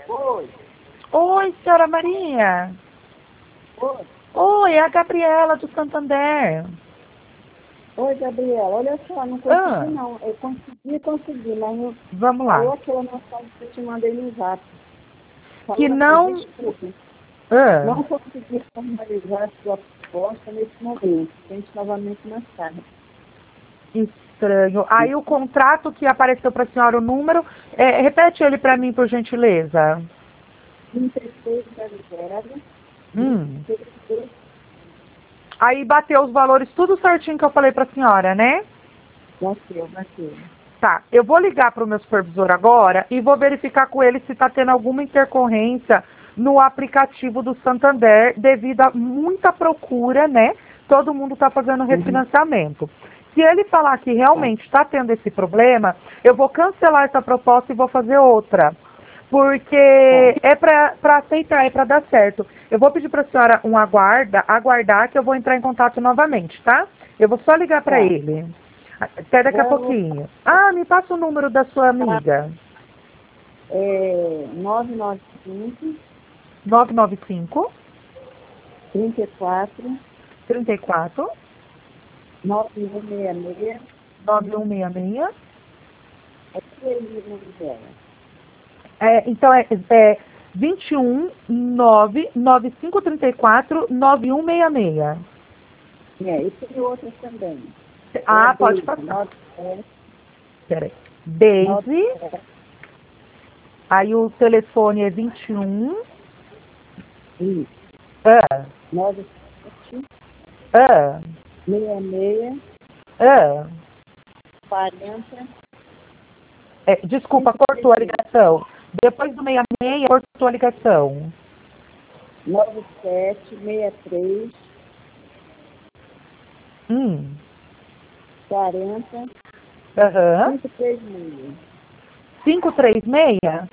Oi. Oi, senhora Maria. Oi. Oi, é a Gabriela do Santander. Oi, Gabriela. Olha só, não consegui não. Eu consegui, mas não Vamos lá. falou aquela mensagem que eu te mandei no zap. Que Falou não... assim, desculpe, Ah, não consegui formalizar a sua proposta nesse momento. Tente novamente mais tarde. estranho. Aí o contrato que apareceu para a senhora, o número, repete ele para mim, por gentileza. 3600 Hum. 36. Aí bateu os valores tudo certinho que eu falei para a senhora, né? Bateu. Tá, eu vou ligar para o meu supervisor agora e vou verificar com ele se está tendo alguma intercorrência no aplicativo do Santander devido a muita procura, né? Todo mundo está fazendo refinanciamento. Se ele falar que realmente está tendo esse problema, eu vou cancelar essa proposta e vou fazer outra. Porque é para aceitar, é para dar certo. Eu vou pedir para a senhora aguardar que eu vou entrar em contato novamente, tá? Eu vou só ligar para ele. Até daqui a pouquinho. Ah, me passa o número da sua amiga. 995 995 34 34 9166. 9166. Aqui é o número dela. Então é 21 99534 9166. E tem outras também. Ah, pode passar. Peraí. Daisy. Aí o telefone é 21. Isso. 97 66 40. Desculpa, cortou a ligação. Depois do 66, cortou a ligação. 97 63 40 Aham. 536. 536? É.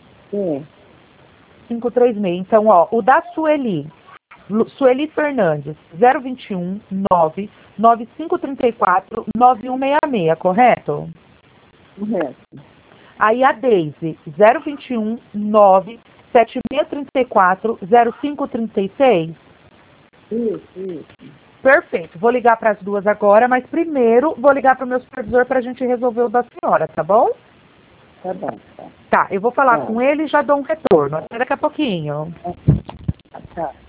536. Então, ó, o da Sueli. Sueli Fernandes, 021 9 9534 9166, correto? Correto. Aí a Daisy, 021 9 7634 0536. Isso. Perfeito. Vou ligar para as duas agora, mas primeiro vou ligar para o meu supervisor para a gente resolver o da senhora, tá bom? Tá bom. Tá, eu vou falar com ele e já dou um retorno. Até daqui a pouquinho. Tá.